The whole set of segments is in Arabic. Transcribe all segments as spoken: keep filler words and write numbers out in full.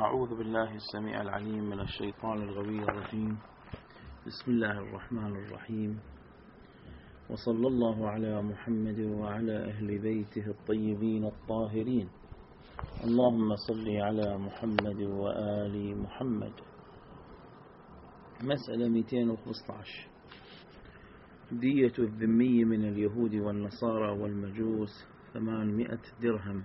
أعوذ بالله السميع العليم من الشيطان الغوي الرجيم. بسم الله الرحمن الرحيم، وصلى الله على محمد وعلى أهل بيته الطيبين الطاهرين. اللهم صل على محمد وآل محمد. مسألة مئتين وخمسة عشر: دية الذمي من اليهود والنصارى والمجوس ثمانمائة درهم.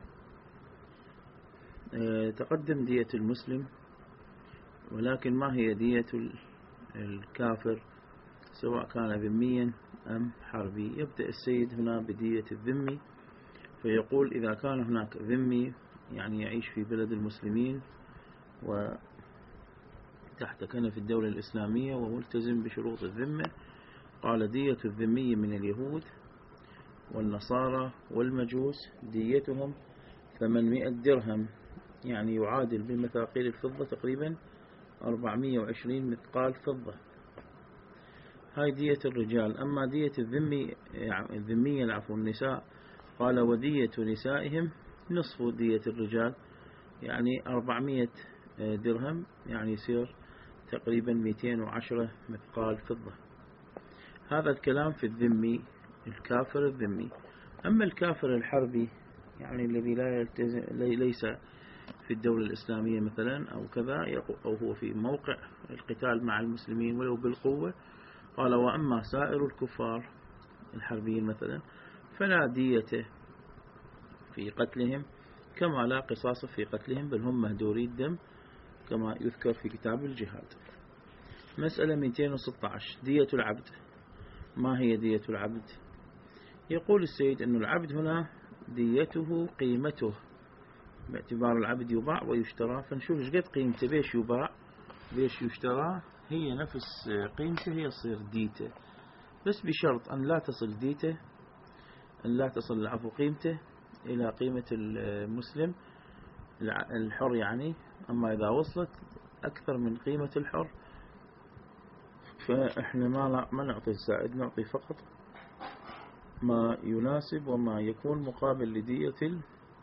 تقدم دية المسلم، ولكن ما هي دية الكافر سواء كان ذميا أم حربي؟ يبدأ السيد هنا بدية الذمي، فيقول إذا كان هناك ذمي يعني يعيش في بلد المسلمين وتحت كنف الدولة الإسلامية وملتزم بشروط الذمة، قال دية الذمي من اليهود والنصارى والمجوس ديتهم ثمانمائة درهم، يعني يعادل بمثاقيل الفضة تقريبا أربعمائة وعشرين مثقال فضة. هاي دية الرجال. أما دية الذمي الذمية العفو النساء، قال ودية نسائهم نصف دية الرجال، يعني أربعمائة درهم، يعني يصير تقريبا مئتين وعشرة مثقال فضة. هذا الكلام في الذمي الكافر الذمي. أما الكافر الحربي، يعني الذي لا يلتزم ليس في الدولة الإسلامية مثلا أو كذا، أو هو في موقع القتال مع المسلمين ولو بالقوة، قال وأما سائر الكفار الحربيين مثلا فلا دية في قتلهم كما لا قصاص في قتلهم، بل هم مهدوري الدم كما يذكر في كتاب الجهاد. مسألة مئتين وستة عشر: دية العبد. ما هي دية العبد؟ يقول السيد أن العبد هنا ديته قيمته، باعتبار العبد يباع ويشترى، فنشوف ايش قد قيمته، بيش يباع بيش يشترى، هي نفس قيمته هي تصير ديته، بس بشرط أن لا تصل ديته أن لا تصل العفو قيمته إلى قيمة المسلم الحر يعني. أما إذا وصلت أكثر من قيمة الحر فإحنا ما ما نعطي الزائد، نعطي فقط ما يناسب وما يكون مقابل لدية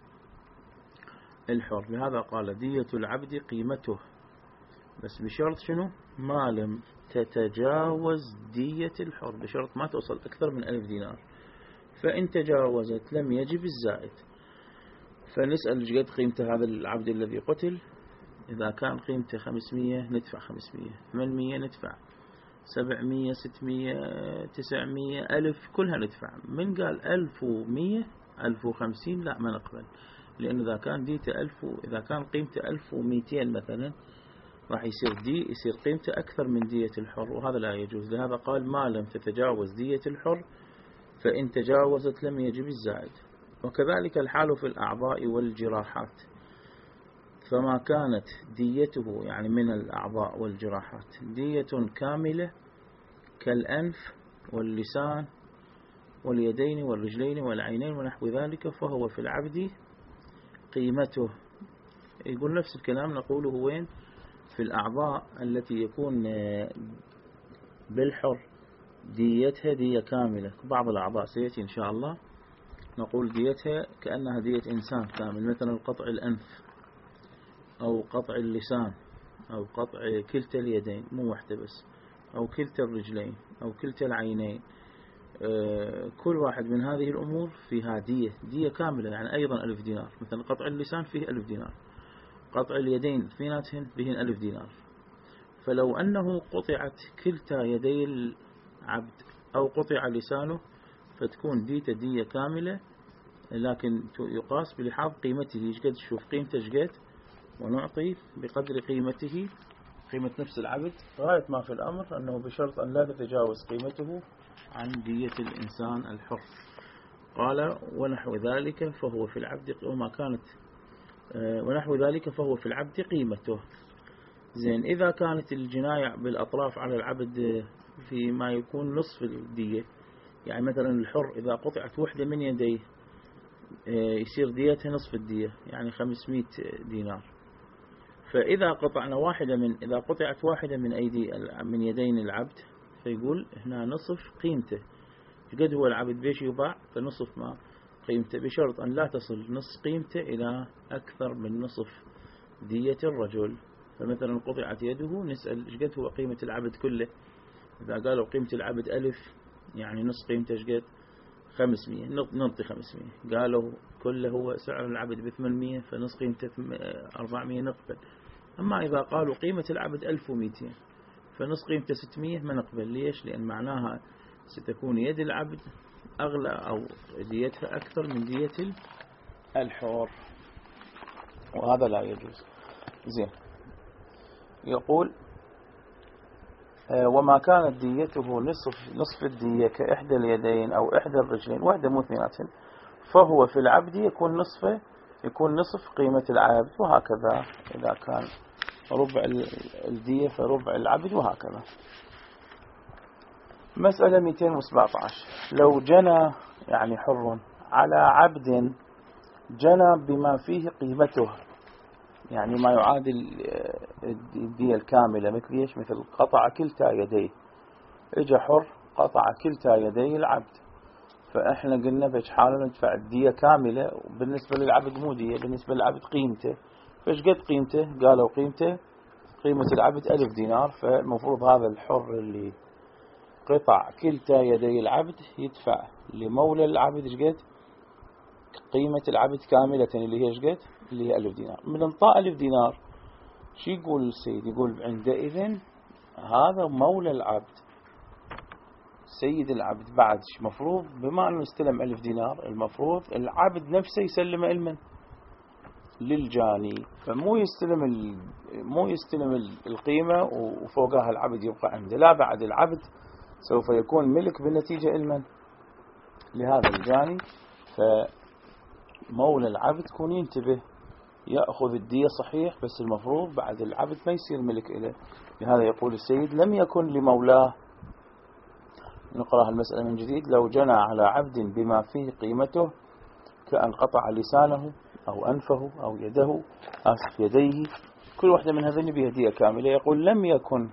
الحر. لهذا قال دية العبد قيمته، بس بشرط شنو؟ ما لم تتجاوز دية الحر، بشرط ما توصل أكثر من ألف دينار، فإن تجاوزت لم يجب الزائد. فنسأل ايش قد قيمته هذا العبد الذي قتل. إذا كان قيمته خمسمائة ندفع خمسمائة، ثمانمائة ندفع، سبعمائة، ستمائة، تسعمائة، ألف كلها ندفع. من قال ألف ومائة، ألف وخمسين لا ما نقبل، لأن إذا كان ديته ألف، إذا كان قيمته ألف ومئتين مثلا راح يصير دي يصير قيمته أكثر من دية الحر، وهذا لا يجوز. لهذا قال ما لم تتجاوز دية الحر، فإن تجاوزت لم يجب الزائد. وكذلك الحال في الأعضاء والجراحات، فما كانت ديته يعني من الأعضاء والجراحات دية كاملة كالأنف واللسان واليدين والرجلين والعينين ونحو ذلك، فهو في العبد قيمته. يقول نفس الكلام نقوله وين؟ في الأعضاء التي يكون بالحر ديتها دية كاملة. بعض الأعضاء سيأتي إن شاء الله نقول ديتها كأنها دية إنسان كامل، مثلا قطع الأنف أو قطع اللسان أو قطع كلتا اليدين مو واحدة بس، أو كلتا الرجلين أو كلتا العينين. كل واحد من هذه الأمور فيها دية دية كاملة، يعني أيضا ألف دينار. مثلا قطع اللسان فيه ألف دينار، قطع اليدين اثنيناتهن بهن ألف دينار. فلو أنه قطعت كلتا يدي العبد أو قطع لسانه فتكون ديته دية كاملة، لكن يقاس بلحاظ قيمته. ايش قد تشوف قيمته ايش قد، ونعطي بقدر قيمته قيمة نفس العبد، غاية ما في الأمر أنه بشرط أن لا تتجاوز قيمته عن دية الإنسان الحر. قال ونحو ذلك فهو في العبد وما كانت ونحو ذلك فهو في العبد قيمته. زين، إذا كانت الجناية بالأطراف على العبد فيما يكون نصف الدية، يعني مثلا الحر إذا قطعت وحدة من يديه يصير ديتها نصف الدية، يعني خمسمائة دينار. فإذا قطعنا واحدة من إذا قطعت واحدة من أيدي من يدين العبد فيقول هنا نصف قيمته. قد هو العبد بيش يباع فنصف ما قيمته، بشرط أن لا تصل نصف قيمته إلى أكثر من نصف دية الرجل. فمثلا قطعت يده، نسأل ايش قد هو قيمة العبد كله. إذا قالوا قيمة العبد ألف، يعني نص قيمته ايش قد؟ خمسمية، نعطي خمسمية. قالوا كله هو سعر العبد بثمانمية، فنص قيمته أربعمية نقبل. أما إذا قالوا قيمة العبد ألف ومئتين، فنص قيمته ستمية ما نقبل. ليش؟ لأن معناها ستكون يد العبد أغلى أو ديتها أكثر من دية الحر، وهذا لا يجوز. زين، يقول وما كانت ديته نصف نصف الدية كإحدى اليدين أو إحدى الرجلين وحدة مثنات، فهو في العبد يكون نصفه يكون نصف قيمة العبد، وهكذا إذا كان ربع الدية فربع العبد، وهكذا. مسألة مئتين وسبعة عشر. لو جنى يعني حر على عبد جنى بما فيه قيمته، يعني ما يعادل الدية الكاملة، مثل ايش؟ مثل قطع كلتا يديه. اجى حر قطع كلتا يدي العبد، فاحنا قلنا بيش حالة ندفع الدية كاملة، وبالنسبة للعبد مو دية، بالنسبة للعبد قيمته. فايش قد قيمته؟ قالوا قيمته قيمة العبد ألف دينار. فالمفروض هذا الحر اللي قطع كلتا يدي العبد يدفع لمولى العبد ايش قد؟ قيمة العبد كاملة اللي هي ايش قد؟ اللي هي ألف دينار. من انطاء ألف دينار شو يقول السيد؟ يقول عندئذ هذا مولى العبد، سيد العبد. بعد مفروض بما أنه استلم ألف دينار، المفروض العبد نفسه يسلم علما للجاني، فمو يستلم ال... مو يستلم القيمة وفوقها العبد يبقى عنده، لا، بعد العبد سوف يكون ملك بالنتيجة علما لهذا الجاني. فمولى العبد كون ينتبه، يأخذ الدية صحيح، بس المفروض بعد العبد ما يصير ملك إله. لهذا يقول السيد لم يكن لمولاه. نقرأ المسألة من جديد. لو جنى على عبد بما فيه قيمته كأن قطع لسانه أو أنفه أو يده آسف يديه، كل واحدة من هذين بها دية كاملة. يقول لم يكن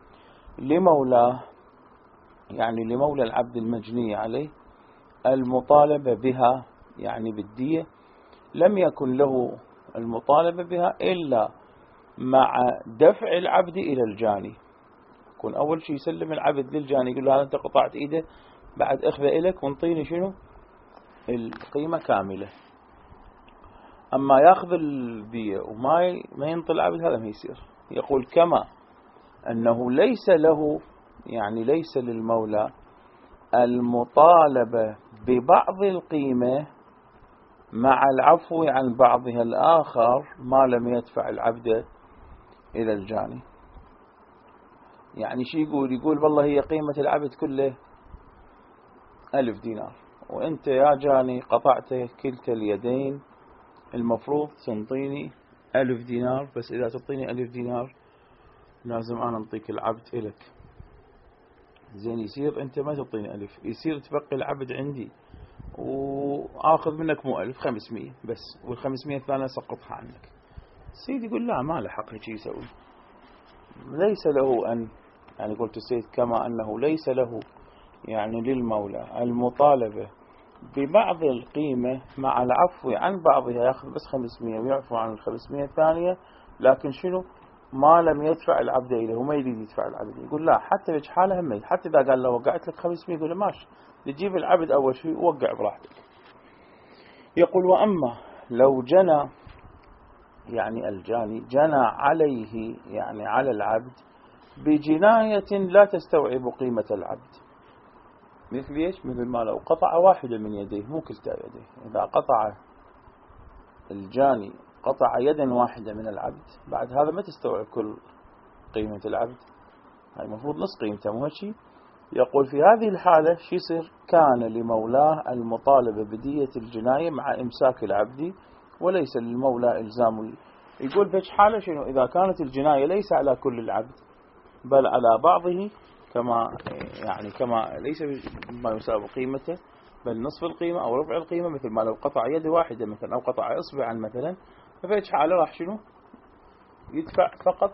لمولاه، يعني لمولى العبد المجني عليه، المطالبة بها يعني بالدية، لم يكن له المطالبة بها إلا مع دفع العبد إلى الجاني. يكون أول شيء يسلم العبد للجاني، يقول له هذا أنت قطعت إيده، بعد أخذه إليك وانطيني شنو؟ القيمة كاملة. أما يأخذ الدية وما ما ينطي العبد، هذا ما يصير. يقول كما أنه ليس له، يعني ليس للمولى المطالبة ببعض القيمة مع العفو عن بعضها الآخر ما لم يدفع العبد إلى الجاني. يعني شي يقول؟ يقول والله هي قيمة العبد كله ألف دينار، وأنت يا جاني قطعت كلتا اليدين، المفروض تنطيني ألف دينار، بس إذا تعطيني ألف دينار لازم أنا أنطيك العبد إلك. زين، يصير أنت ما تعطيني ألف، يصير تبقي العبد عندي وآخذ منك مو ألف، خمسمية بس، والخمسمية الثانية سقطها عنك. السيد يقول لا، ما له حق هيك يسوي. ليس له أن، يعني قلت السيد كما أنه ليس له يعني للمولى المطالبة ببعض القيمة مع العفو عن بعضها، يأخذ بس خمسمية ويعفو عن الخمسمية الثانية، لكن شنو؟ ما لم يدفع العبد إليه، وما يريد يدفع العبد. يقول لا، حتى بيج حالة هم، حتى إذا قال له وقعت لك خمسمية، يقول له ماشي، تجيب العبد أول شيء ووقع براحتك. يقول وأما لو جنى، يعني الجاني جنى عليه، يعني على العبد بجناية لا تستوعب قيمة العبد، مثل ايش؟ مثل ما لو قطع واحدة من يديه مو كلتا يديه. إذا قطع الجاني قطع يدا واحدة من العبد، بعد هذا ما تستوعب كل قيمة العبد، هاي المفروض نص قيمته، مو هالشي. يقول في هذه الحالة شو يصير؟ كان لمولاه المطالبة بدية الجناية مع إمساك العبد، وليس للمولى إلزام. يقول في حالة شنو؟ إذا كانت الجناية ليس على كل العبد بل على بعضه، كما يعني كما ليس ما يساوي قيمته بل نصف القيمة أو ربع القيمة، مثل ما لو قطع يد واحدة مثلا أو قطع إصبعا مثلا، ففي حالة راح شنو؟ يدفع فقط،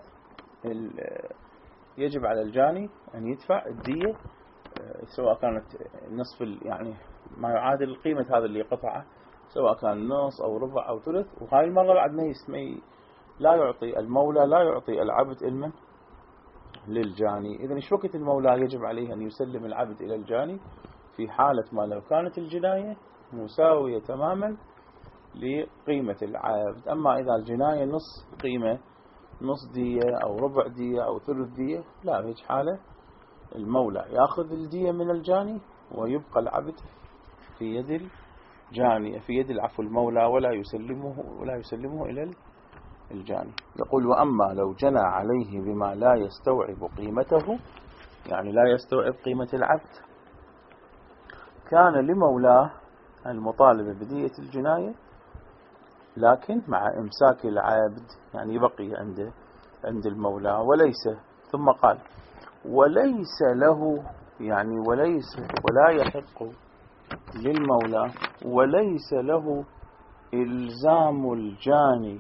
يجب على الجاني أن يدفع الدية، سواء كانت نصف يعني ما يعادل قيمة هذا اللي قطعه، سواء كان نص أو ربع أو ثلث. وهاي المرة بعد ما لا يعطي المولى لا يعطي العبد علما للجاني. إذن إيش وقت المولى يجب عليه أن يسلم العبد إلى الجاني؟ في حالة ما لو كانت الجناية مساوية تماما لقيمة العبد. أما إذا الجناية نص قيمة، نص دية أو ربع دية أو ثلث دية، لا، في هيك حالة المولى يأخذ الدية من الجاني ويبقى العبد في يد الجاني، في يد العفو المولى، ولا يسلمه ولا يسلمه إلى الجاني. يقول: وأما لو جنى عليه بما لا يستوعب قيمته، يعني لا يستوعب قيمة العبد، كان لمولاه المطالبة بدية الجناية، لكن مع إمساك العبد، يعني يبقي عنده عند المولى، وليس، ثم قال: وليس له، يعني وليس ولا يحق للمولى، وليس له إلزام الجاني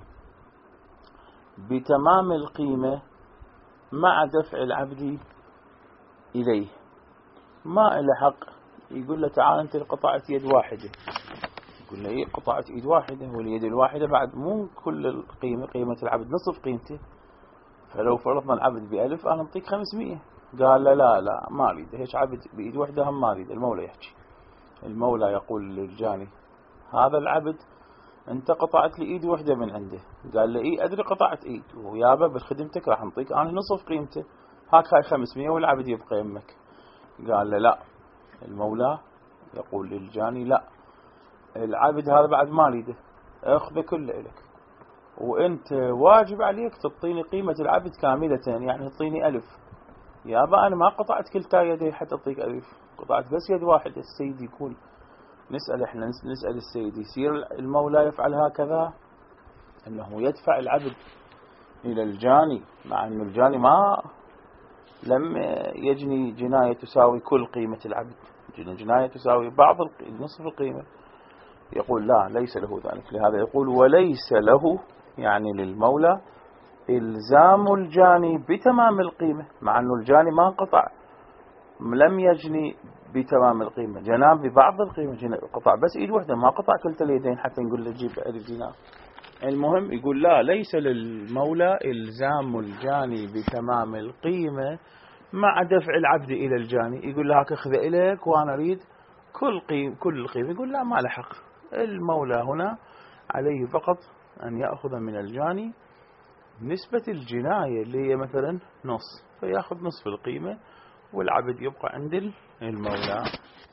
بتمام القيمة مع دفع العبد إليه. ما إله حق يقول له: تعال أنت قطعت يد واحدة، يقول له: إيه قطعت يد واحدة، واليد الواحدة بعد مو كل القيمة، قيمة العبد نصف قيمته. فلو فرضنا العبد بألف أنا أعطيك خمسمية. قال له: لا لا ما أريد هيك عبد بإيد واحدة، هم ما أريد. المولى يحكي، المولى يقول للجاني: هذا العبد أنت قطعت لي إيد واحدة من عنده. قال له: إيه أدري قطعت إيد، ويابا بخدمتك راح نعطيك أنا نصف قيمته، هاك هاي خمسمية والعبد يبقى يمك. قال له: لا. المولى يقول للجاني: لا، العبد هذا بعد ما أريده، أخذه كله إلك، وأنت واجب عليك تعطيني قيمة العبد كاملة، يعني تعطيني ألف. يابا أنا ما قطعت كلتا يدي حتى أعطيك ألف، قطعت بس يد واحدة. السيد يقول: نسأل إحنا نسأل السيد، يصير المولى يفعل هكذا، أنه يدفع العبد إلى الجاني مع أن الجاني ما لم يجني جناية تساوي كل قيمة العبد، جناية تساوي بعض نصف القيمة؟ يقول: لا، ليس له ذلك. لهذا يقول: وليس له، يعني للمولى، إلزام الجاني بتمام القيمة، مع أن الجاني ما قطع، لم يجني بتمام القيمة، جناب ببعض القيمة، قطع بس إيد واحدة، ما قطع كلتا اليدين حتى نقول له جيب ألف دينار. المهم يقول: لا، ليس للمولى إلزام الجاني بتمام القيمة مع دفع العبد إلى الجاني. يقول له: هاك أخذ إليك وأنا أريد كل قيمة كل القيمة. يقول: لا، ما له حق. المولى هنا عليه فقط أن يأخذ من الجاني نسبة الجناية اللي هي مثلا نص، فيأخذ نصف القيمة والعبد يبقى عند المولى.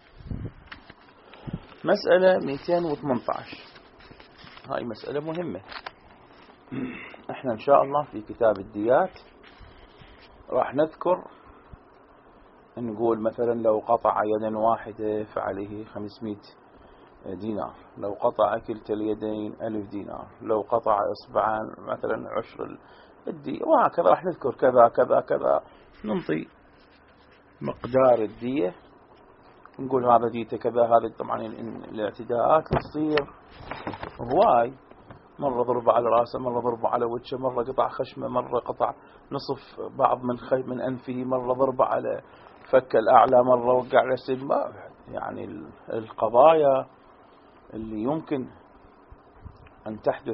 مسألة مئتين وثمانية عشر، هاي مسألة مهمة. احنا ان شاء الله في كتاب الديات راح نذكر، نقول مثلا لو قطع يدا واحدة فعليه خمسمائة دينار، لو قطع كلتا اليدين ألف دينار، لو قطع إصبعان مثلا عشر الدية، وهكذا راح نذكر كذا كذا كذا، ننطي مقدار الدية، نقول هذا ديته كذا. هذا طبعا الاعتداءات تصير هواي، مرة ضربة على راسه، مرة ضربة على وجهه، مرة قطع خشمه، مرة قطع نصف بعض من خي من أنفه، مرة ضربة على فك الأعلى، مرة وقع على السجن. يعني القضايا اللي يمكن أن تحدث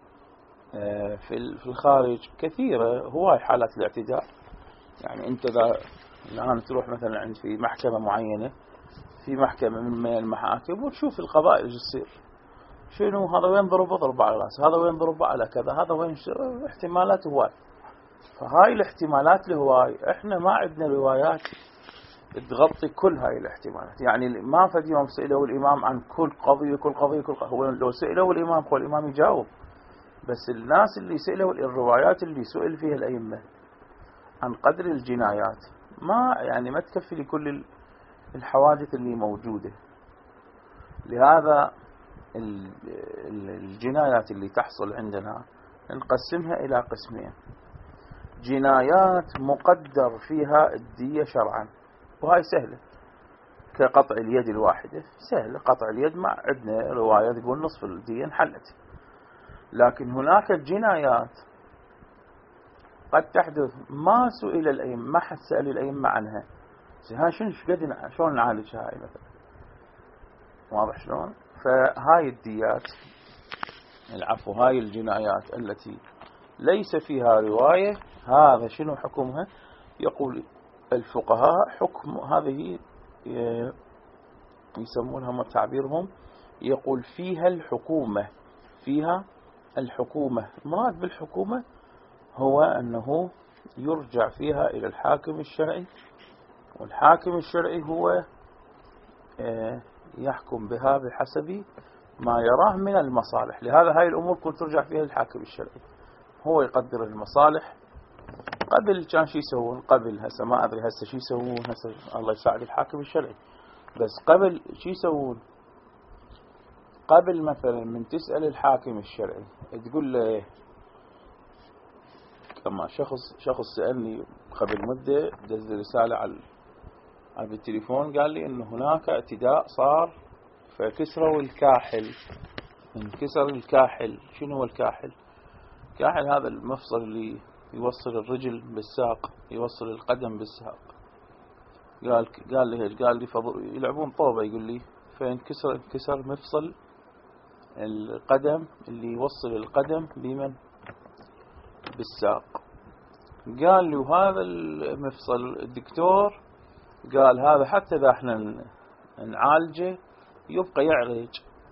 في الخارج كثيرة، هواي حالات الاعتداء. يعني أنت إذا الآن تروح مثلا عند في محكمة معينة، في محكمة من المحاكم، وتشوف القضايا اللي تصير، شنو هذا وين ضربه ضربه على راسه، هذا وين ضربه على كذا، هذا وين احتمالات هواي. فهاي الاحتمالات الهواي احنا ما عندنا روايات تغطي كل هاي الاحتمالات. يعني ما فد يوم سئله الإمام عن كل قضية كل قضية كل قضية. هو لو سئله الإمام هو الإمام يجاوب، بس الناس اللي سئله الروايات اللي سئل فيها الأئمة عن قدر الجنايات ما يعني ما تكفي لكل الحوادث اللي موجودة. لهذا الجنايات اللي تحصل عندنا نقسمها إلى قسمين: جنايات مقدر فيها الدية شرعا، وهاي سهلة، كقطع اليد الواحدة سهلة، قطع اليد ما عندنا رواية تقول نصف الدية انحلت. لكن هناك الجنايات قد تحدث ما سئل الأئمة، ما حد سأل الأئمة عنها، هاي شنو قد شلون نعالج هاي مثلا، واضح شلون؟ فهاي الديات العفو هاي الجنايات التي ليس فيها رواية، هذا شنو حكمها؟ يقول الفقهاء حكم هذه يسمونها ما تعبيرهم، يقول فيها الحكومة، فيها الحكومة. المراد بالحكومة هو أنه يرجع فيها إلى الحاكم الشرعي، والحاكم الشرعي هو يحكم بها بحسب ما يراه من المصالح. لهذا هاي الأمور كنت ترجع فيها للحاكم الشرعي، هو يقدر المصالح. قبل كان شي يسوون؟ قبل هسه ما أدري هسه شي يسوون، هسه الله يساعد الحاكم الشرعي، بس قبل شي يسوون؟ قبل مثلا من تسأل الحاكم الشرعي تقول له، كما شخص شخص سألني قبل مدة دز رسالة على على التليفون، قال لي إنه هناك اعتداء صار فكسروا الكاحل. انكسر الكاحل. شنو هو الكاحل؟ الكاحل هذا المفصل اللي يوصل الرجل بالساق، يوصل القدم بالساق. قال قال لي هيك، قال لي فضل يلعبون طوبة، يقول لي فانكسر انكسر مفصل القدم اللي يوصل القدم بمن؟ بالساق. قال لي وهذا المفصل الدكتور قال هذا حتى إذا احنا نعالجه يبقى يعرج.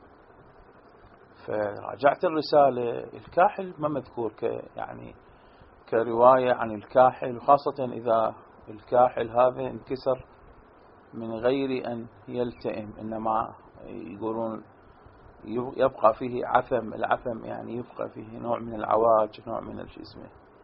فراجعت الرسالة، الكاحل ما مذكور ك يعني كرواية عن الكاحل، وخاصة إذا الكاحل هذا انكسر من غير أن يلتئم، إنما يقولون يبقى فيه عثم. العثم يعني يبقى فيه نوع من العواج، نوع من الشيء اسمه.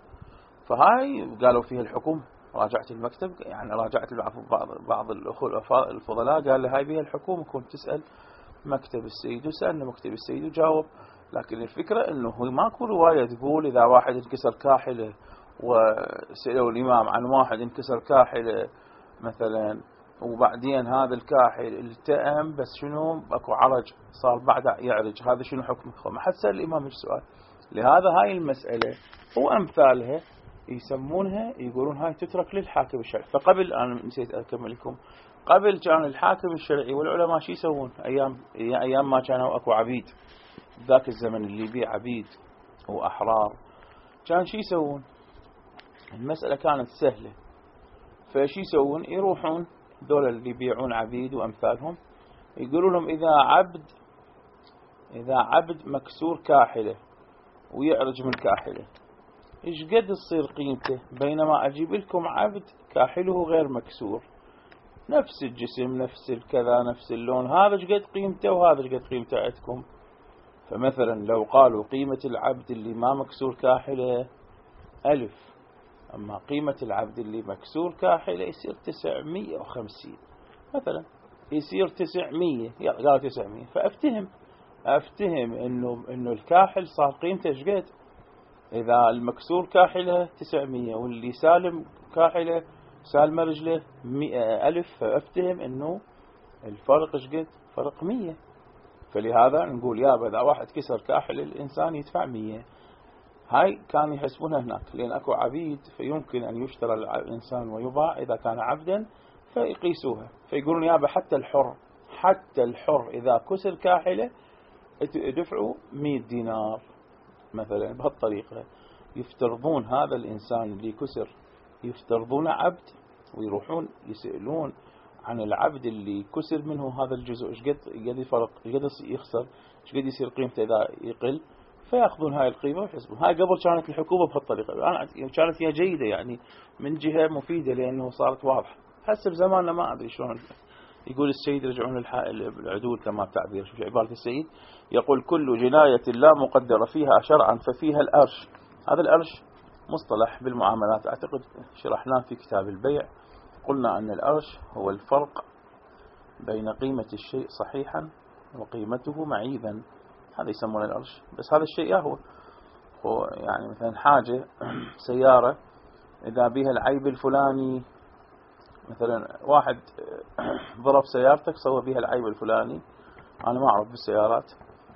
فهاي قالوا فيها الحكم. راجعت المكتب، يعني راجعت بعض بعض الأخوة الفضلاء، قال لي هاي بها الحكومة. كنت تسأل مكتب السيد، وسألنا مكتب السيد وجاوب. لكن الفكرة انه ماكو رواية تقول اذا واحد انكسر كاحله، وسألوا الامام عن واحد انكسر كاحله مثلا وبعدين هذا الكاحل التئم بس شنو اكو عرج صار بعد يعرج، هذا شنو حكمه؟ ما حد سأل الامام السؤال. لهذا هاي المسألة وامثالها يسمونها، يقولون هاي تترك للحاكم الشرعي. فقبل، انا نسيت اكمل لكم، قبل كان الحاكم الشرعي والعلماء شو يسوون؟ ايام ايام ما كانوا اكو عبيد، ذاك الزمن اللي يبيع عبيد واحرار، كان شو يسوون؟ المسألة كانت سهلة. فشي يسوون؟ يروحون دول اللي يبيعون عبيد وامثالهم، يقولوا لهم اذا عبد اذا عبد مكسور كاحله ويعرج من كاحله ايش قد تصير قيمته؟ بينما اجيب لكم عبد كاحله غير مكسور، نفس الجسم، نفس الكذا، نفس اللون، هذا ايش قد قيمته وهذا ايش قد قيمته عندكم. فمثلا لو قالوا قيمة العبد اللي ما مكسور كاحله ألف، أما قيمة العبد اللي مكسور كاحله يصير تسعمية وخمسين مثلا، يصير تسعمية، قال تسعمية. فأفتهم أفتهم إنه إنه الكاحل صار قيمته ايش قد؟ إذا المكسور كاحله تسعمية واللي سالم كاحله سالمة رجله ألف، فأفتهم إنه الفرق ايش قد؟ فرق مية. فلهذا نقول يابا إذا واحد كسر كاحل الإنسان يدفع مية. هاي كانوا يحسبونها هناك، لأن أكو عبيد فيمكن أن يشترى الإنسان ويباع إذا كان عبدا، فيقيسوها. فيقولون يابا حتى الحر حتى الحر إذا كسر كاحله يدفعوا مية دينار مثلا. بهالطريقة يفترضون هذا الإنسان اللي كسر، يفترضون عبد، ويروحون يسألون عن العبد اللي كسر منه هذا الجزء ايش قد قد يفرق، ايش قد يخسر، ايش قد يصير قيمته اذا يقل، فياخذون هاي القيمه ويحسبون. هاي قبل كانت الحكومه بهالطريقه، انا كانت هي جيده يعني من جهه مفيده لانه صارت واضحه. هسه بزماننا ما ادري شلون. يقول السيد رجعون العدول كما تعبير، شوف عباره السيد، يقول كل جنايه لا مقدر فيها شرعا ففيها الارش. هذا الارش مصطلح بالمعاملات، اعتقد شرحناه في كتاب البيع. قلنا أن الأرش هو الفرق بين قيمة الشيء صحيحا وقيمته معيبا، هذا يسمونه الأرش. بس هذا الشيء هو هو يعني مثلا حاجة سيارة إذا بها العيب الفلاني، مثلا واحد ضرب سيارتك سوى بها العيب الفلاني، أنا ما أعرف بالسيارات،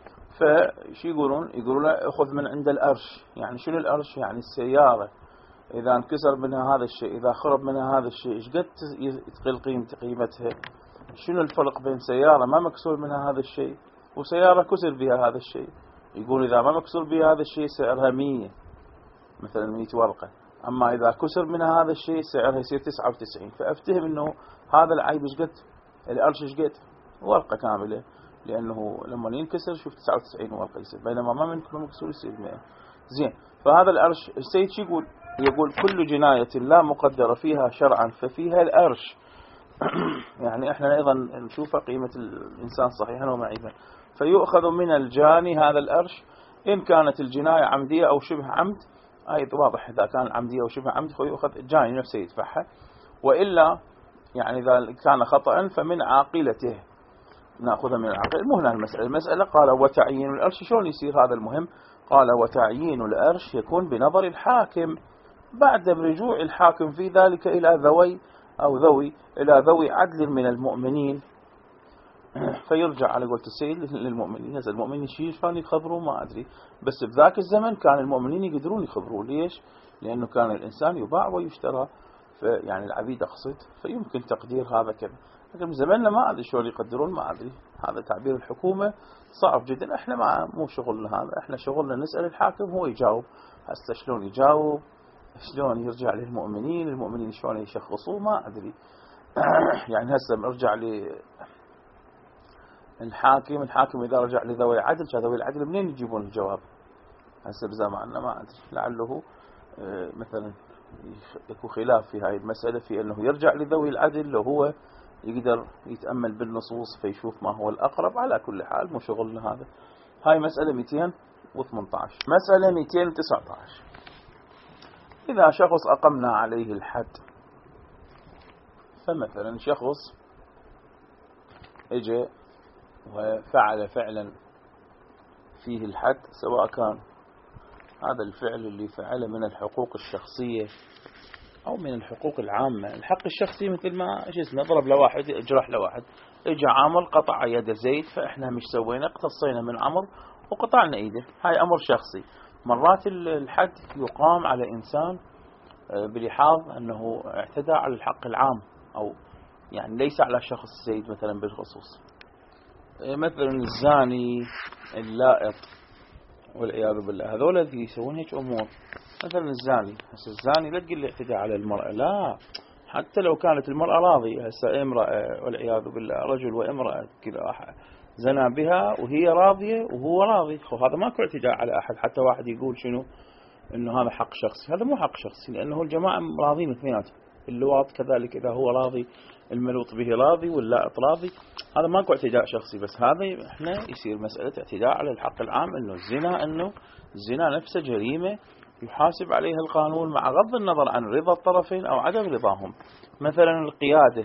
فشي يقولون؟ يقولون له أخذ من عند الأرش. يعني شنو الأرش؟ يعني السيارة إذا انكسر منها هذا الشيء، إذا خرب منها هذا الشيء، إيش قد تقل قيمتها؟ شنو الفرق بين سيارة ما مكسور منها هذا الشيء وسيارة كسر بها هذا الشيء؟ يقول إذا ما مكسور بها هذا الشيء سعرها مية، مثلا مئة ورقة، أما إذا كسر منها هذا الشيء سعرها يصير تسعة وتسعين، فأفتهم أنه هذا العيب إيش قد، القرش إيش قد، ورقة كاملة، لأنه لما ينكسر شوف تسعة وتسعين ورقة يصير، بينما ما من كل مكسور يصير مئة. زين، فهذا القرش السيد شو يقول؟ يقول كل جناية لا مقدرة فيها شرعا ففيها القرش. يعني احنا ايضا نشوف قيمة الانسان صحيحا ومعيبا، فيؤخذ من الجاني هذا القرش ان كانت الجناية عمدية او شبه عمد، ايضا واضح اذا كان عمدية او شبه عمد فيؤخذ الجاني نفسه يدفعها، والا يعني اذا كان خطأ فمن عاقلته ناخذها من العاقل. المهم المسألة المسألة قال وتعيين القرش شلون يصير هذا المهم؟ قال وتعيين القرش يكون بنظر الحاكم بعد رجوع الحاكم في ذلك إلى ذوي أو ذوي إلى ذوي عدل من المؤمنين، فيرجع على قولة السيد للمؤمنين. هذا المؤمنين شيء شلون يخبروا ما أدري، بس بذاك الزمن كان المؤمنين يقدرون يخبروا. ليش؟ لأنه كان الإنسان يباع ويشترى، يعني العبيد أقصد، فيمكن تقدير هذا كذا. لكن زماننا ما أدري شلون يقدرون، ما أدري، هذا تعبير الحكومة صعب جدا. احنا ما مو شغلنا هذا، احنا شغلنا نسأل الحاكم هو يجاوب. هسه شلون يجاوب، شلون يرجع للمؤمنين، المؤمنين شلون يشخصوه ما أدري. يعني هسه نرجع للحاكم، الحاكم إذا رجع لذوي العدل، ذوي العدل منين يجيبون الجواب؟ هسه بزماننا ما أدري، لعله مثلا يكون خلاف في هاي المسألة في أنه يرجع لذوي العدل لو هو يقدر يتأمل بالنصوص فيشوف ما هو الأقرب. على كل حال مو شغلنا هذا. هاي مسألة مئتين وثمانية عشر. مسألة مئتين وتسعة عشر، إذا شخص أقمنا عليه الحد، فمثلا شخص اجى وفعل فعلا فيه الحد، سواء كان هذا الفعل اللي فعله من الحقوق الشخصية أو من الحقوق العامة. الحق الشخصي مثل ما ايش اسمه، ضرب لواحد، اجرح لواحد، اجى عامر قطع يد زيد، فإحنا مش سوينا، اقتصينا من عمر وقطعنا ايده، هاي أمر شخصي. مرات الحد يقام على إنسان بلحاظ أنه اعتدى على الحق العام، أو يعني ليس على شخص زيد مثلا بالخصوص. مثلا الزاني، اللائط والعياذ بالله، هذول اللي يسوون هيك أمور. مثلا الزاني، هسه الزاني لا تقول لي اعتدى على المرأة، لا، حتى لو كانت المرأة راضية. هسه امرأة والعياذ بالله، رجل وامرأة كذا زنا بها وهي راضية وهو راضي، وهذا ماكو اعتداء على أحد. حتى واحد يقول شنو إنه هذا حق شخصي، هذا مو حق شخصي، لأنه الجماعة راضين اثنيناتهم. اللواط كذلك إذا هو راضي، الملوط به راضي، واللائط راضي، هذا ماكو اعتداء شخصي. بس هذا احنا يصير مسألة اعتداء على الحق العام، إنه الزنا، إنه الزنا نفسه جريمة يحاسب عليها القانون، مع غض النظر عن رضا الطرفين أو عدم رضاهم. مثلا القيادة،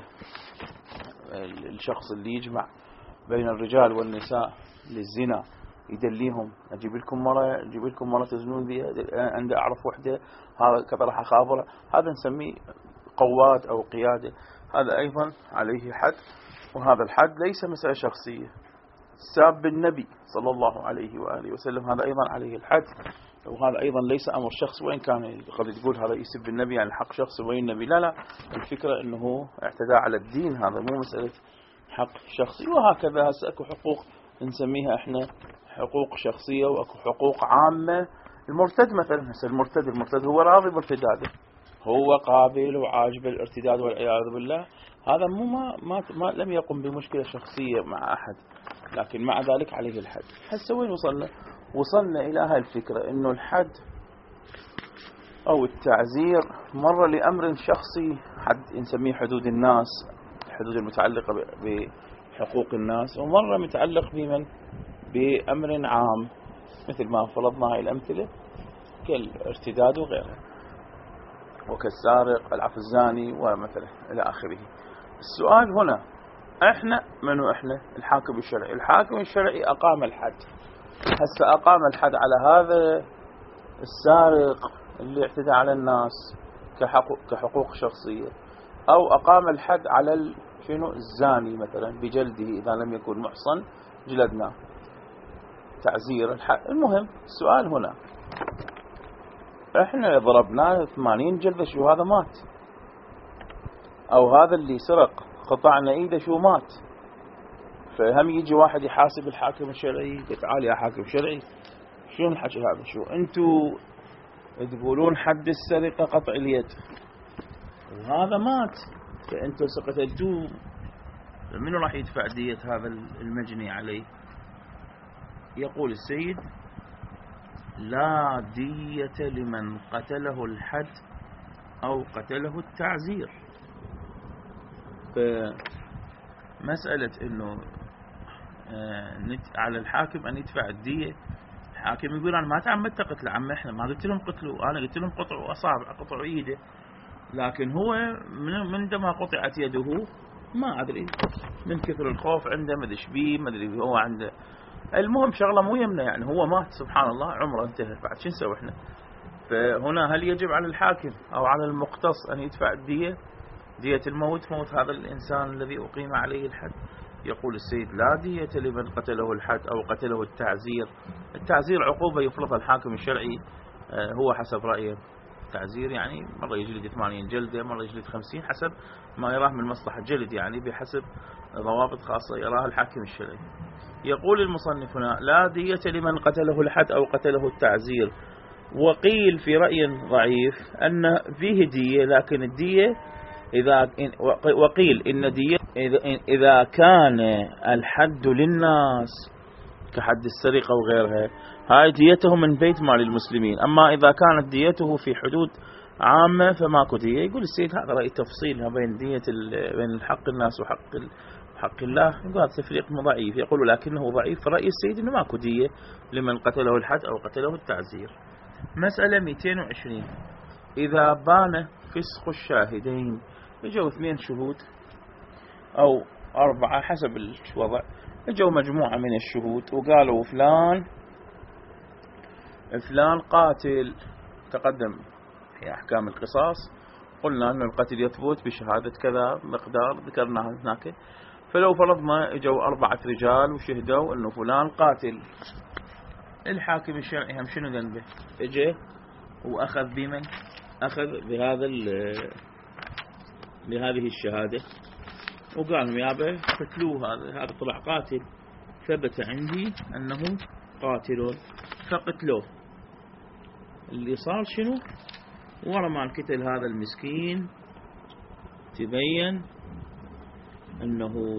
الشخص اللي يجمع بين الرجال والنساء للزنا، يدليهم، أجيب لكم مرة، أجيب لكم مرة تزنون بها، عندي أعرف وحدة، هذا كذا راح أخابره، هذا نسميه قواد أو قيادة. هذا أيضا عليه حد، وهذا الحد ليس مسألة شخصية. ساب النبي صلى الله عليه وآله وسلم، هذا أيضا عليه الحد، وهذا أيضا ليس أمر شخص، وإن كان قد تقول هذا يسب النبي يعني حق شخصي وين النبي، لا لا، الفكرة أنه اعتداء على الدين، هذا مو مسألة حق شخصي. وهكذا هسه أكو حقوق نسميها احنا حقوق شخصية، وأكو حقوق عامة. المرتد مثلا، هسه المرتد المرتد هو راضي بارتداده، هو قابل وعاجب الارتداد والعياذ بالله، هذا مو ما, ما, ما لم يقم بمشكلة شخصية مع أحد، لكن مع ذلك عليه الحد. هسه وين وصلنا؟ وصلنا إلى هاي الفكرة إنه الحد أو التعزير مرة لأمر شخصي، حد نسميه حدود الناس، الحدود المتعلقة بحقوق الناس، ومرة متعلق بمن بأمر عام، مثل ما فرضنا هاي الأمثلة كالارتداد وغيرها، وكالسارق، العفو الزاني، ومثلا إلى آخره. السؤال هنا، احنا منو احنا؟ الحاكم الشرعي. الحاكم الشرعي أقام الحد. هسه أقام الحد على هذا السارق اللي اعتدى على الناس كحقوق, كحقوق شخصية، أو أقام الحد على شنو الزاني مثلا بجلده إذا لم يكن محصن جلدنا، تعزير الحد. المهم السؤال هنا، احنا ضربناه ثمانين جلدة شو هذا مات، أو هذا اللي سرق قطعنا ايده شو مات، فهم يجي واحد يحاسب الحاكم الشرعي، تعال يا حاكم شرعي شو الحكي هذا، شو انتو تقولون حد السرقة قطع اليد، وهذا مات فأنتم قتلتوه، منو راح يدفع دية هذا المجني عليه؟ يقول السيد لا دية لمن قتله الحد أو قتله التعزير. فمسألة أنه على الحاكم أن يدفع الدية، الحاكم يقول أنا ما تعمدت قتل عم إحنا ما قلت لهم قتلوا، أنا قلت لهم قطعوا أصابع قطعوا إيده، لكن هو من عندما قطعت يده ما أدري من كثر الخوف عنده ما ادري ايش بيه ما ادري هو عنده، المهم شغله مو يمنى يعني هو مات سبحان الله عمره انتهى، بعد شو نسوي احنا؟ فهنا هل يجب على الحاكم أو على المقتص أن يدفع الدية، دية الموت، موت هذا الإنسان الذي أقيم عليه الحد؟ يقول السيد لا دية لمن قتله الحد أو قتله التعزير. التعزير عقوبة يفرضها الحاكم الشرعي هو حسب رأيه، تعزير يعني مرة يجلد ثمانين جلدة، مرة يجلد خمسين، حسب ما يراه من مصلحة جلد، يعني بحسب ضوابط خاصة يراها الحاكم الشرعي. يقول المصنف هنا لا دية لمن قتله الحد أو قتله التعزير. وقيل في رأي ضعيف أن فيه دية، لكن الدية إذا وقيل إن دية إذا كان الحد للناس كحد السرقة وغيرها هاي ديته من بيت مال المسلمين، أما إذا كانت ديته في حدود عامة فماكو دية. يقول السيد هذا رأي تفصيلها بين دية بين حق الناس وحق حق الله، يقول هذا تفريق ضعيف، يقول لكنه ضعيف رأي السيد إنه ماكو دية لمن قتله الحد أو قتله التعزير. مسألة مئتين وعشرين إذا بان فسق الشاهدين، يجوا اثنين شهود أو أربعة حسب الوضع، يجوا مجموعة من الشهود وقالوا فلان فلان قاتل، تقدم في أحكام القصاص قلنا أن القتل يثبت بشهادة كذا مقدار ذكرناها هناك، فلو فرضنا اجوا أربعة رجال وشهدوا أنه فلان قاتل، الحاكم الشرعي هم شنو ذنبه؟ اجى وأخذ بمن؟ أخذ بهذا بهذه الشهادة وقال لهم يابا قتلوه، هذا هذا طلع قاتل، ثبت عندي أنه قاتل فقتلوه. اللي صار شنو؟ ورا ما انقتل هذا المسكين تبين أنه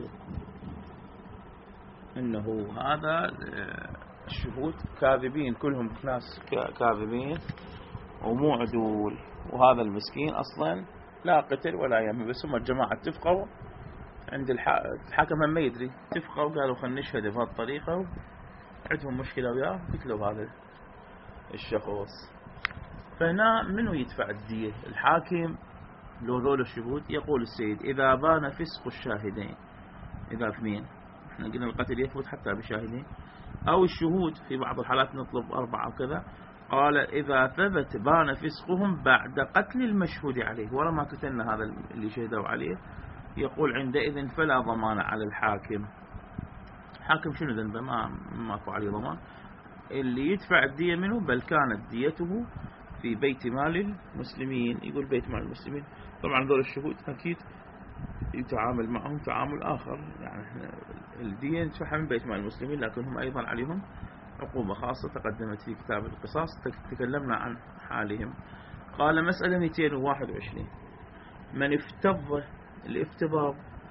أنه هذا الشهود كاذبين، كلهم ناس كاذبين ومو عدول، وهذا المسكين أصلا لا قتل ولا يم، بس هم الجماعة اتفقوا عند الحاكم ما يدري، اتفقوا قالوا خلينا نشهد بهذه الطريقة، عندهم مشكلة وياه قتلوا هذا الشخص. فهنا منو يدفع الدية؟ الحاكم لو ذول الشهود؟ يقول السيد إذا بان فسق الشاهدين، إذا اثنين، احنا قلنا القتل يثبت حتى بشاهدين، أو الشهود في بعض الحالات نطلب أربعة وكذا، قال إذا ثبت بان فسقهم بعد قتل المشهود عليه، ولا ما قتلنا هذا اللي شهدوا عليه، يقول عندئذ فلا ضمان على الحاكم. الحاكم شنو ذنبه؟ ما ماكو عليه ضمان، اللي يدفع الدية منه بل كانت ديته في بيت مال المسلمين. يقول بيت مال المسلمين، طبعا ذول الشهود أكيد يتعامل معهم تعامل آخر، يعني الدية ندفعها من بيت مال المسلمين، لكن هم أيضا عليهم عقوبة خاصة تقدمت في كتاب القصاص تكلمنا عن حالهم. قال مسألة مئتين وواحد وعشرين من افتض، الافتضاض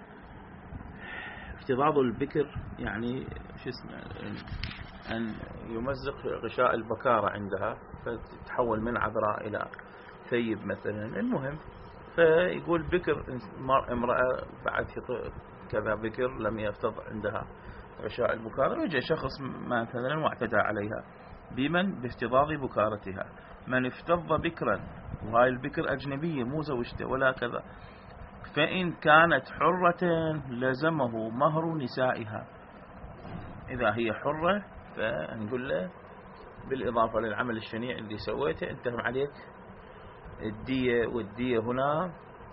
افتضاض البكر يعني شو اسمه، أن يمزق غشاء البكارة عندها فتتحول من عذراء إلى ثيب مثلا، المهم فيقول بكر امرأة بعد كذا بكر لم يفتض عندها غشاء البكارة، وجاء شخص مثلا واعتدى عليها بمن؟ بافتضاض بكارتها. من افتض بكرا، وهاي البكر أجنبية مو زوجته ولا كذا، فإن كانت حرة لزمه مهر نسائها. إذا هي حرة فنقول له بالإضافة للعمل الشنيع اللي سويته انتهم عليك الدية، والدية هنا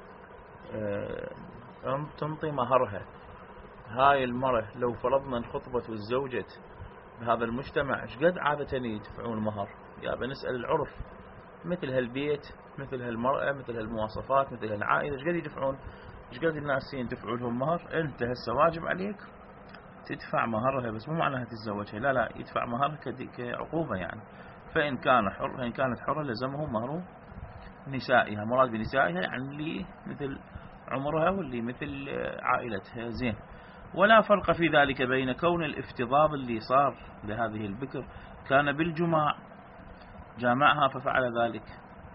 أم تنطي مهرها. هاي المرة لو فرضنا انخطبت وتزوجت بهذا المجتمع ايش قد عادة يدفعون مهر؟ يا بنسأل العرف، مثل هالبيت مثل هالمرأة مثل هالمواصفات مثل هالعائلة ايش قد يدفعون؟ ايش قد الناس يدفعوا لهم مهر؟ انت هسه واجب عليك تدفع مهرها، بس مو معناها تتزوجها، لا لا، يدفع مهرها كعقوبة يعني. فإن كان حر فإن كانت حرة لزمه مهر نسائها. مراد بنسائها يعني اللي مثل عمرها واللي مثل عائلتها. زين. ولا فرق في ذلك بين كون الافتضاض اللي صار لهذه البكر كان بالجماع جامعها ففعل ذلك،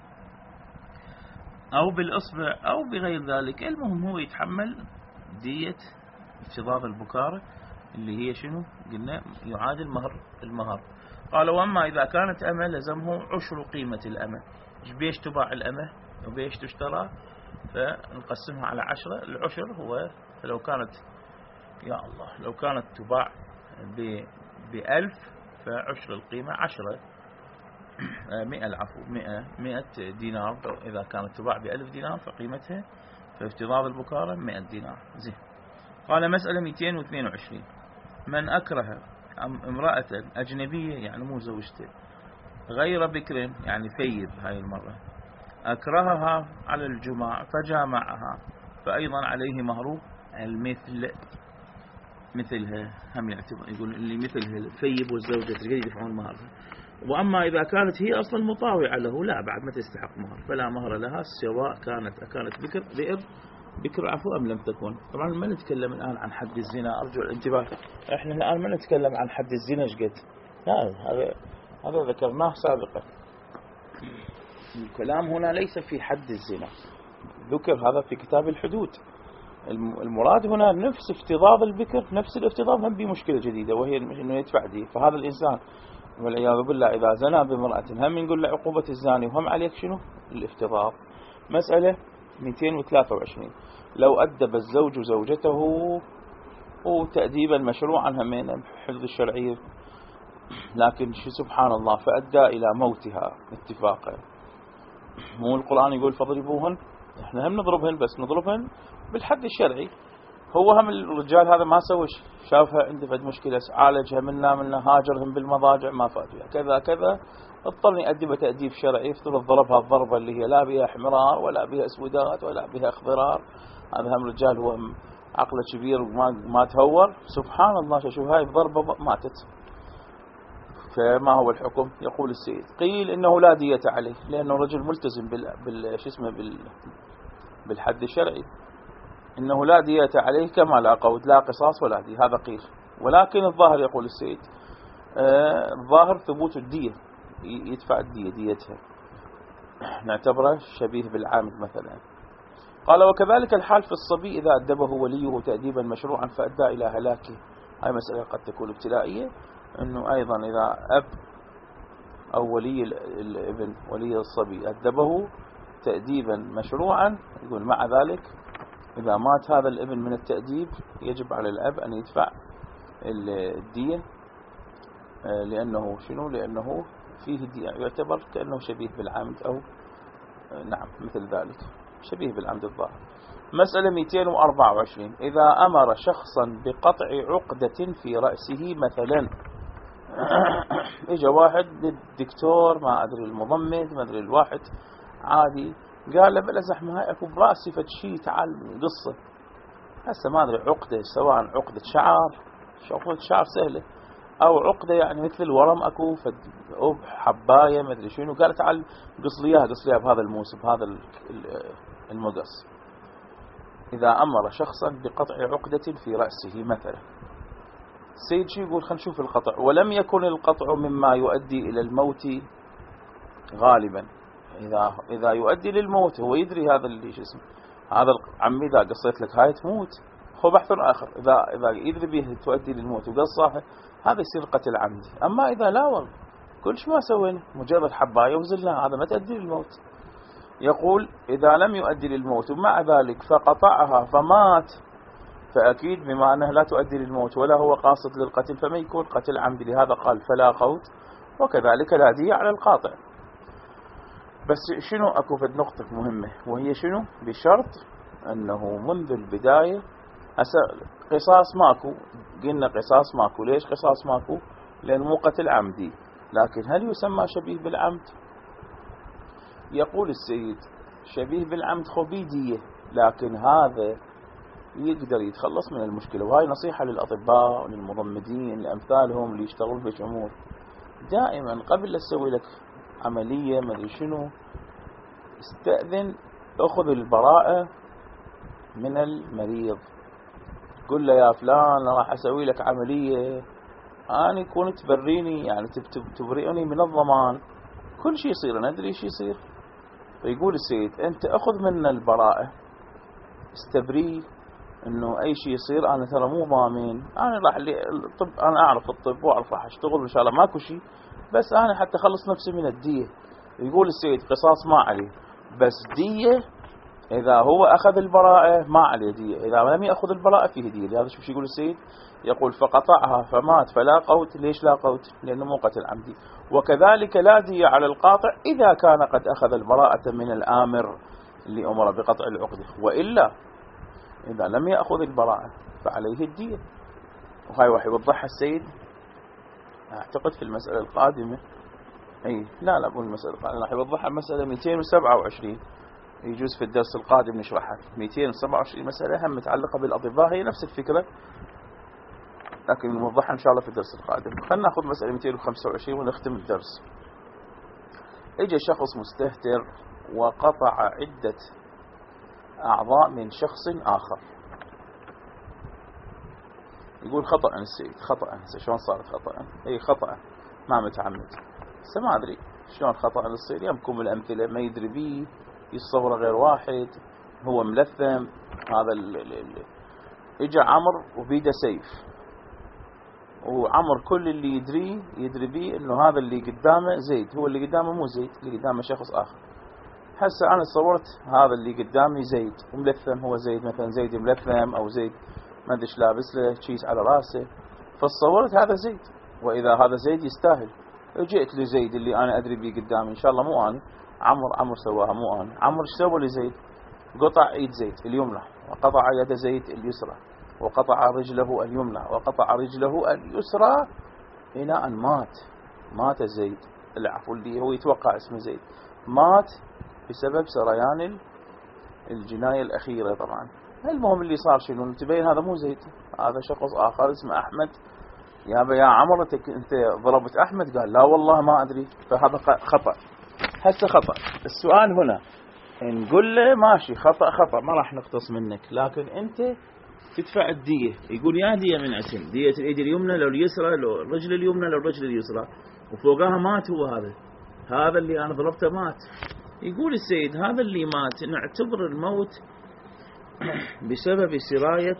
أو بالإصبع أو بغير ذلك، المهم هو يتحمل دية افتضاض البكارة اللي هي شنو قلنا يعادل مهر المهر. قال وأما إذا كانت أمة لزمه عشر قيمة الأمة. بيش تباع الأمة وبيش تشترى؟ فنقسمها على عشرة. العشر هو لو كانت يا الله لو كانت تباع بألف فعشر القيمة عشرة مئة العفو مئة مئة دينار. إذا كانت تباع بألف دينار فقيمتها في افتضاض البكارة مئة دينار. زين. قال مسألة مئتين واثنين وعشرين. من أكره امرأة أجنبية يعني مو زوجته غير بكر يعني ثيب هاي المرة أكرهها على الجماع فجامعها فأيضا عليه مهر المثل مثلها. هم يعتبر يقول اللي مثلها الثيب والزوجة تقدر يدفعون مهرها. وأما إذا كانت هي أصلا مطاوعة له لا بعد ما تستحق مهر فلا مهر لها سواء كانت كانت بكر بئر بكر عفو أم لم تكن. طبعا ما نتكلم الآن عن حد الزنا، أرجو الانتباه. احنا الآن ما نتكلم عن حد الزنا شقد، لا هذا هذا ذكرناه سابقا. الكلام هنا ليس في حد الزنا، ذكر هذا في كتاب الحدود. المراد هنا نفس افتضاض البكر نفس الافتضاض هم بمشكلة جديدة وهي انه يدفع دي. فهذا الإنسان والعياذ بالله إذا زنى بامرأة هم نقول له عقوبة الزاني وهم عليك شنو الافتضاض. مسألة مئتين وثلاثة وعشرين. لو أدب الزوج زوجته وتأديبا مشروعا همين بحفظ الشرعية لكن سبحان الله فأدى إلى موتها اتفاقا. مو القرآن يقول فاضربوهن؟ احنا هم نضربهن بس نضربهن بالحد الشرعي. هو هم الرجال هذا ما سوش شافها عنده فد مشكلة عالجها منا منا هاجرهم بالمضاجع ما فاتوا كذا كذا اضطرني يأدبها تأديب شرعي. افترض ضربها الضربة اللي هي لا بها احمرار ولا بها اسودات ولا بها اخضرار. هذا هم رجال هو عقله كبير وما ما تهور. سبحان الله شوف هاي بضربة ماتت. فما هو الحكم؟ يقول السيد قيل إنه لا دية عليه لأنه رجل ملتزم بال بال شو اسمه بال بالحد الشرعي. إنه لا دية عليه كما لا قود لا قصاص ولا دية. هذا قيل. ولكن الظاهر يقول السيد آه الظاهر ثبوت الدية يدفع الدية ديتها نعتبره شبيه بالعامد مثلا. قال وكذلك الحال في الصبي إذا أدبه وليه تأديبا مشروعا فأدى إلى هلاكه. هاي مسألة قد تكون ابتلائية. أنه أيضا إذا أب أو ولي الابن ولي الصبي أدبه تأديبا مشروعا يقول مع ذلك إذا مات هذا الابن من التأديب يجب على الأب أن يدفع الدية لأنه شنو لأنه فيه الدية يعتبر كأنه شبيه بالعمد أو نعم مثل ذلك شبيه بالعمد الظاهر. مسألة مئتين وأربعة وعشرين. إذا أمر شخصا بقطع عقدة في رأسه مثلا إجا واحد للدكتور ما أدري المضمد ما أدري الواحد عادي قال له بلا زحمة هاي أكو برأسي فد شي تعال قصة. هسه ما أدري عقدة سواء عقدة شعر عقدة شعر سهلة أو عقدة يعني مثل الورم أكو فد أو حباية ما أدري شنو قال تعال قص ليها قص ليها بهذا الموسم بهذا المقص. إذا أمر شخصا بقطع عقدة في رأسه مثلا السيد شي يقول خلينا نشوف القطع. ولم يكن القطع مما يؤدي إلى الموت غالبا. إذا إذا يؤدي للموت هو يدري هذا اللي شو اسمه هذا عمي إذا قصيت لك هاي تموت هو بحث آخر. إذا إذا يدري به تؤدي للموت وقصها هذا يصير قتل عمدي. أما إذا لا والله كلش ما سوينا مجرد حباية وزلنا هذا ما تؤدي للموت. يقول إذا لم يؤدي للموت ومع ذلك فقطعها فمات فأكيد بما أنها لا تؤدي للموت ولا هو قاصد للقتل فما يكون قتل عمدي. لهذا قال فلا قوت وكذلك لا دية على القاطع. بس شنو أكو فد نقطة مهمة وهي شنو بشرط أنه منذ البداية قصاص ماكو. قلنا قصاص ماكو. ليش قصاص ماكو؟ لأنه مو قتل عمدي. لكن هل يسمى شبيه بالعمد؟ يقول السيد شبيه بالعمد خبيدية لكن هذا يقدر يتخلص من المشكلة. وهاي نصيحة للأطباء وللمضمدين لأمثالهم اللي يشتغلون في أمور دائما قبل لا تسوي لك عملية ما ادري شنو استأذن، اخذ البراءة من المريض، قل له يا فلان راح اسوي لك عملية، أنا كون تبريني يعني تبرئني من الضمان، كل شيء يصير أنا أدري شيء يصير. فيقول السيد أنت أخذ منا البراءة، استبري إنه أي شيء يصير أنا ترى مو ضامن، أنا راح لي الطب، أنا أعرف الطب وأعرف راح أشتغل إن شاء الله ماكو شيء، بس أنا حتى أخلص نفسي من الدية. يقول السيد قصاص ما عليه، بس دية إذا هو أخذ البراءة ما عليه دية، إذا لم يأخذ البراءة فيه دية. لهذا شوف شو يقول السيد، يقول فقطعها فمات فلا قوت. ليش لا قوت؟ لأنه مو قتل عمدي. وكذلك لا دية على القاطع إذا كان قد أخذ البراءة من الآمر اللي أمر بقطع العقدة، وإلا إذا لم يأخذ البراءة فعليه الدية. وهاي راح يوضحها السيد أعتقد في المسألة القادمة، أي لا لا مو المسألة القادمة، راح يوضحها مسألة مئتين وسبعة وعشرين، يجوز في الدرس القادم نشرحها. مئتين وسبعة وعشرين مسألة هم متعلقة بالأطباء، هي نفس الفكرة لكن نوضحها إن شاء الله في الدرس القادم. خلنا نأخذ مسألة مئتين وخمسة وعشرين ونختم الدرس. إجا شخص مستهتر وقطع عدة أعضاء من شخص آخر. يقول خطأ السيد، خطأ. شلون صارت خطأ؟ أي خطأ ما متعمد. بس ما أدري شلون خطأ السيد، يمكن الأمثلة ما يدري بيه، يصوره غير واحد، هو ملثم. هذا ال ال ال إجا عمر وبيده سيف، وعمر كل اللي يدريه يدري بيه إنه هذا اللي قدامه زيد، هو اللي قدامه مو زيد، اللي قدامه شخص آخر. هسه أنا صورت هذا اللي قدامي زيد وملثم، هو زيد مثلا زيد ملثم، أو زيد ما أدري ايش لابس له شيء على راسه، فصورت هذا زيد، وإذا هذا زيد يستاهل. جئت لزيد اللي أنا أدري بيه قدامي، إن شاء الله مو أنا، عمر عمر سواها مو أنا. عمر ايش سوى لزيد؟ قطع ايد زيد اليمنى، وقطع يد زيد اليسرى، وقطع رجله اليمنى، وقطع رجله اليسرى، إلى أن مات. مات زيد، العفو اللي هو يتوقع اسمه زيد، مات بسبب سريان الجناية الأخيرة. طبعا المهم اللي صار شنو؟ تبين هذا مو زيد، هذا شخص آخر اسمه أحمد. يا يا عمر أنت ضربت أحمد؟ قال لا والله ما أدري. فهذا خطأ. هسه خطأ. السؤال هنا نقول له ماشي خطأ خطأ ما راح نقتص منك، لكن أنت تدفع الدية. يقول يا دية من اسم، دية اليد اليمنى لو اليسرى، لو الرجل اليمنى لو الرجل اليسرى، وفوقها مات. هو هذا هذا اللي أنا ضربته مات. يقول السيد هذا اللي مات نعتبر الموت بسبب سراية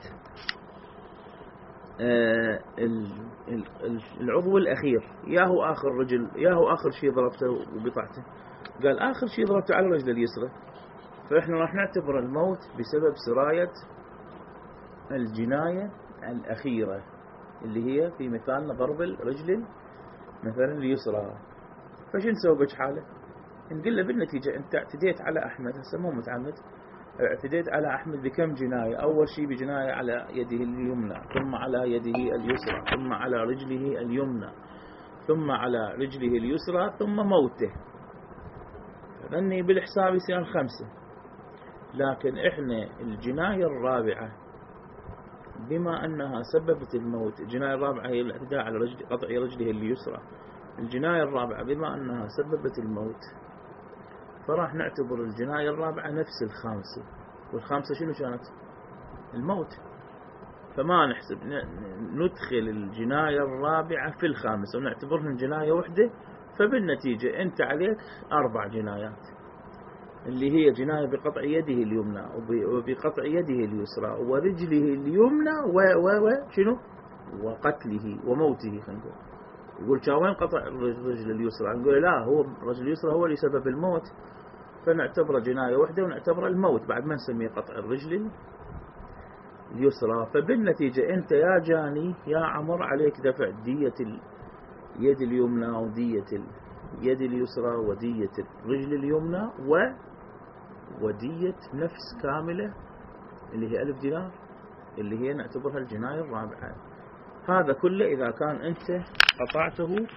آه العضو الأخير، يا هو آخر رجل، يا هو آخر شيء ضربته وقطعته. قال آخر شيء ضربته على الرجل اليسرى، فإحنا راح نعتبر الموت بسبب سراية الجناية الأخيرة اللي هي في مثالنا ضرب الرجل مثلا اليسرى. فشو نسوي بش حالة؟ نقول له بالنتيجة أنت اعتديت على أحمد، هسه مو متعمد، اعتديت على أحمد بكم جناية؟ أول شيء بجناية على يده اليمنى، ثم على يده اليسرى، ثم على رجله اليمنى، ثم على رجله اليسرى، ثم موته. فظني بالحساب يصير خمسة. لكن إحنا الجناية الرابعة بما أنها سببت الموت، الجناية الرابعة هي الاعتداء على رجل قطع رجله اليسرى، الجناية الرابعة بما أنها سببت الموت، فراح نعتبر الجناية الرابعة نفس الخامسة. والخامسة شنو كانت؟ الموت. فما نحسب، ندخل الجناية الرابعة في الخامسة ونعتبرهم جناية وحدة. فبالنتيجة أنت عليك أربع جنايات، اللي هي جناية بقطع يده اليمنى وبقطع يده اليسرى ورجله اليمنى و و و شنو؟ وقتله وموته. خلينا نقول يقول شاوين قطع الرجل اليسرى، نقول لا، هو الرجل اليسرى هو اللي سبب الموت، فنعتبره جناية واحدة ونعتبره الموت بعد ما نسميه قطع الرجل اليسرى. فبالنتيجة أنت يا جاني يا عمر عليك دفع دية اليد اليمنى ودية اليد اليسرى ودية الرجل اليمنى و ودية نفس كاملة اللي هي ألف دينار، اللي هي نعتبرها الجناية الرابعة. هذا كله إذا كان أنت قطعته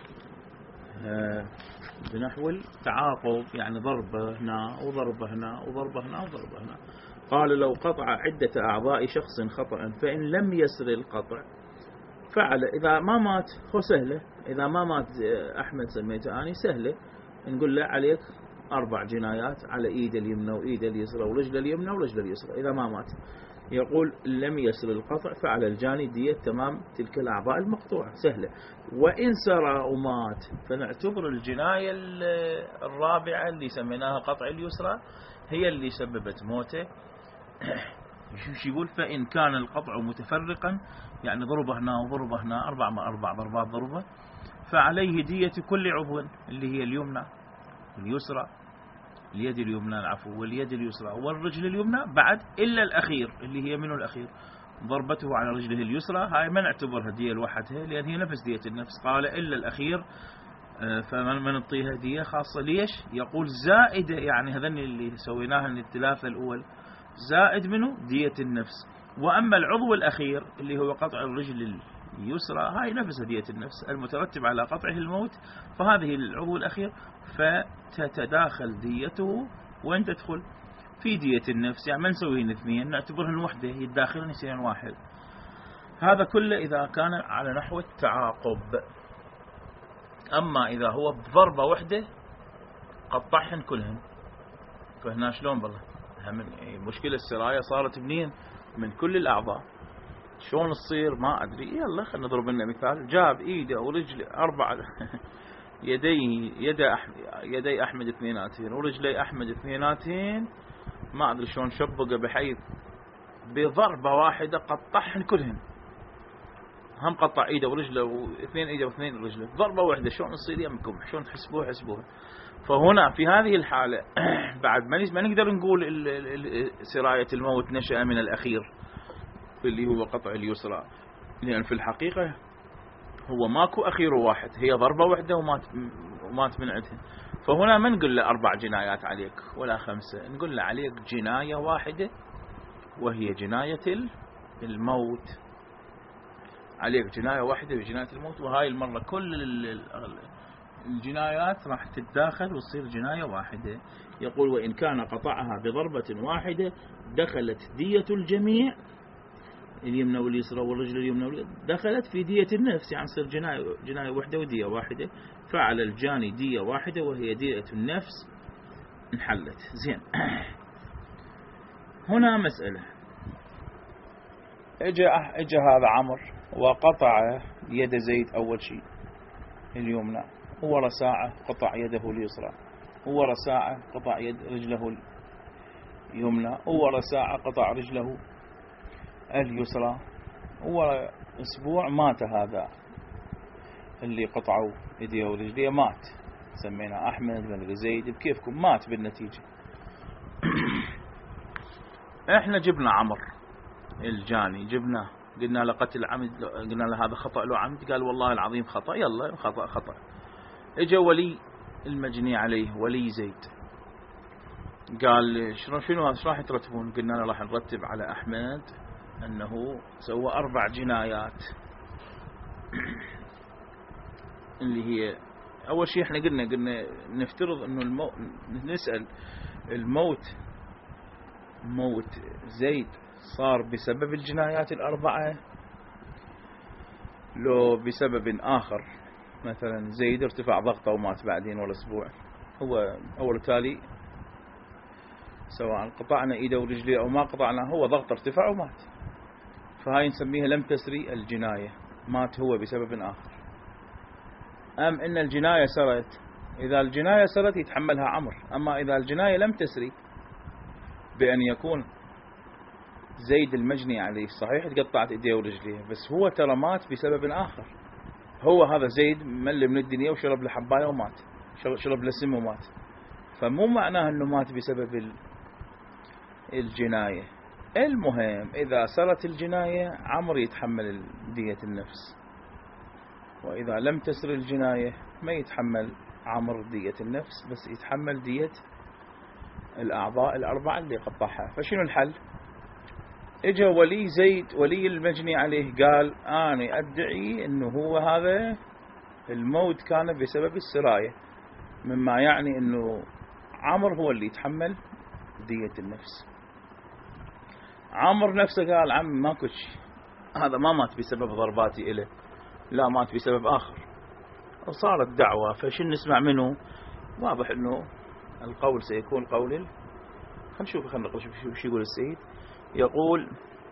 بنحو التعاقب، يعني ضربة هنا وضربة هنا وضربة هنا وضربة هنا. قال لو قطع عدة أعضاء شخص خطأ فإن لم يسر القطع فعل إذا ما مات هو سهلة، إذا ما مات أحمد سميته أنا سهلة، نقول له عليك أربع جنايات على إيده اليمنى وإيده اليسرى ورجله اليمنى ورجله اليسرى إذا ما مات. يقول لم يصل القطع فعلى الجاني دية تمام تلك الأعضاء المقطوعة، سهلة. وإن سرى ومات فنعتبر الجناية الرابعة اللي سميناها قطع اليسرى هي اللي سببت موته. شو يقول؟ فإن كان القطع متفرقا، يعني ضربه هنا وضربه هنا أربع ما أربع ضربات ضربه، فعليه دية كل عضو اللي هي اليمنى اليسرى، اليد اليمنى العفو واليد اليسرى والرجل اليمنى بعد إلا الأخير اللي هي منه الأخير ضربته على رجله اليسرى، هاي ما نعتبرها دية لوحدها لأن هي نفس دية النفس. قال إلا الأخير فمن نعطيها دية خاصة. ليش؟ يقول زائدة، يعني هذن اللي سويناها من الثلاثة الأول زائد منه دية النفس. وأما العضو الأخير اللي هو قطع الرجل اليسرى هاي نفس دية النفس المترتب على قطعه الموت، فهذه العضو الأخير فتتداخل ديته وين تدخل في دية النفس، يعني ما نسويهن اثنين نعتبرهن وحدة يتداخلن يصيرن واحد. هذا كله إذا كان على نحو التعاقب. أما إذا هو بضربة وحدة قطعهن كلهن، فهنا شلون بالله مشكلة السراية صارت منين؟ من كل الأعضاء. شلون تصير ما أدري. يلا خلينا نضرب لنا مثال. جاب إيده ورجله أربعة يديه يد أحمد يدي أحمد اثنيناتين ورجلي أحمد اثنيناتين، ما أدري شلون شبقه بحيث بضربة واحدة قطعهن كلهن. هم قطع إيده ورجله واثنين إيده واثنين رجله ضربة واحدة. شلون تصير يمكم؟ شلون تحسبوها؟ حسبوها. فهنا في هذه الحالة بعد ما نقدر نقول سراية الموت نشأ من الأخير اللي هو قطع اليسرى، لأن في الحقيقة هو ماكو أخير واحد، هي ضربة واحدة ومات ومات من عندها. فهنا ما نقول له أربع جنايات عليك ولا خمسة، نقول له عليك جناية واحدة وهي جناية الموت. عليك جناية واحدة وجناية الموت، وهاي المرة كل الجنايات راح تتداخل وتصير جناية واحدة. يقول وإن كان قطعها بضربة واحدة دخلت دية الجميع اليمنى واليسرى والرجل اليمنى واليسرى دخلت في دية النفس، يعني تصير جناية جناية واحدة ودية واحدة. فعلى الجاني دية واحدة وهي دية النفس انحلت. زين. هنا مسألة. اجى اجى هذا عمر وقطع يد زيد أول شيء اليمنى، وورا ساعة قطع يده اليسرى، وورا ساعة قطع يد رجله اليمنى، وورا ساعة قطع رجله اليسرى، وورا أسبوع مات هذا اللي قطعوا يديه ورجليه، مات. سمينا أحمد بن زيد بكيفكم، مات بالنتيجة. احنا جبنا عمر الجاني، جبناه قلنا له قتل عمد، قلنا له هذا خطأ له عمد، قال والله العظيم خطأ. يلا خطأ خطأ. اجى ولي المجني عليه ولي زيد قال شنو شنو هذا، شو راح ترتبون؟ قلنا له راح نرتب على أحمد أنه سوى أربع جنايات اللي هي أول شيء احنا قلنا قلنا نفترض أنه الموت، نسأل الموت موت زيد صار بسبب الجنايات الأربعة لو بسبب آخر، مثلا زيد ارتفع ضغطه ومات بعدين ولا أسبوع، هو أول تالي سواء قطعنا إيده ورجليه أو ما قطعنا هو ضغط ارتفع ومات، فهاي نسميها لم تسري الجناية، مات هو بسبب آخر. أم إن الجناية سرت، إذا الجناية سرت يتحملها عمر. أما إذا الجناية لم تسري بأن يكون زيد المجني عليه صحيح تقطعت إيديه ورجليه، بس هو ترى مات بسبب آخر. هو هذا زيد مل من الدنيا وشرب له حباية ومات، شرب له سم ومات، فمو معناه أنه مات بسبب الجناية. المهم إذا سرت الجناية عمر يتحمل دية النفس، وإذا لم تسر الجناية ما يتحمل عمر دية النفس، بس يتحمل دية الأعضاء الأربعة اللي قطعها. فشنو الحل؟ اجى ولي زيد ولي المجني عليه قال أنا أدعي أنه هو هذا الموت كان بسبب السراية، مما يعني أنه عمر هو اللي يتحمل دية النفس. عمر نفسه قال عم ماكو شيء، هذا ما مات بسبب ضرباتي إله، لا مات بسبب آخر، وصارت دعوة. فشن نسمع منه؟ واضح أنه القول سيكون قول ال... خلينا نشوف خلينا نقرأ شوف شو يقول السيد. يقول: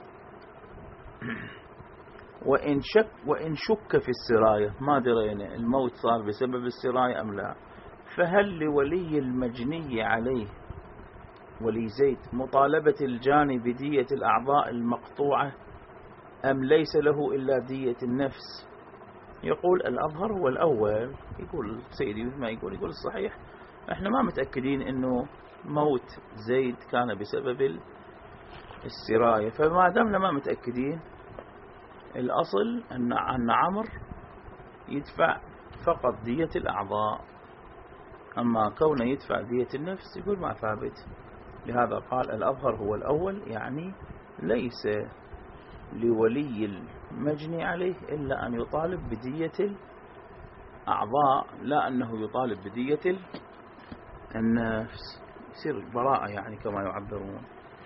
وإن شك وإن شك في السراية، ما درينا الموت صار بسبب السراية أم لا، فهل لولي المجني عليه ولي زيد مطالبة الجاني بدية الأعضاء المقطوعة أم ليس له إلا دية النفس؟ يقول الأظهر هو الأول. يقول سيدي ما يقول يقول الصحيح، احنا ما متأكدين انه موت زيد كان بسبب السراية، فما دامنا ما متأكدين الأصل أن أن عمرو يدفع فقط دية الأعضاء، أما كونه يدفع دية النفس يقول ما ثابت. لهذا قال الأظهر هو الأول، يعني ليس لولي المجني عليه إلا أن يطالب بدية الأعضاء، لا أنه يطالب بدية النفس، يصير براءة يعني كما يعبرون.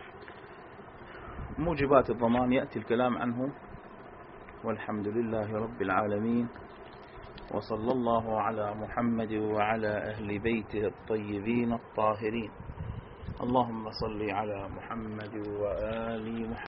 موجبات الضمان يأتي الكلام عنه، والحمد لله رب العالمين، وصلى الله على محمد وعلى أهل بيته الطيبين الطاهرين. اللهم صل على محمد وآل محمد.